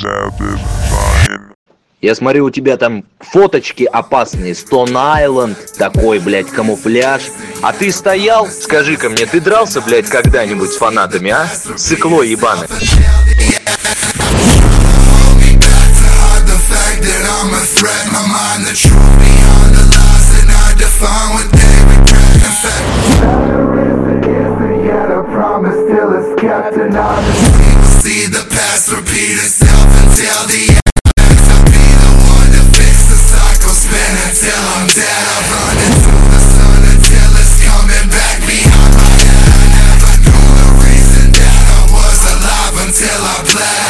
Я смотрю, у тебя там фоточки опасные, Stone Island, такой, блядь, камуфляж. А ты стоял? Скажи-ка мне, ты дрался, блядь, когда-нибудь с фанатами, а? Сыкло ебаное. See the past repeat itself until the end. I'll be the one to fix the cycle, spin until I'm dead. I run into the sun until it's coming back behind my head. I never knew the reason that I was alive until I bled.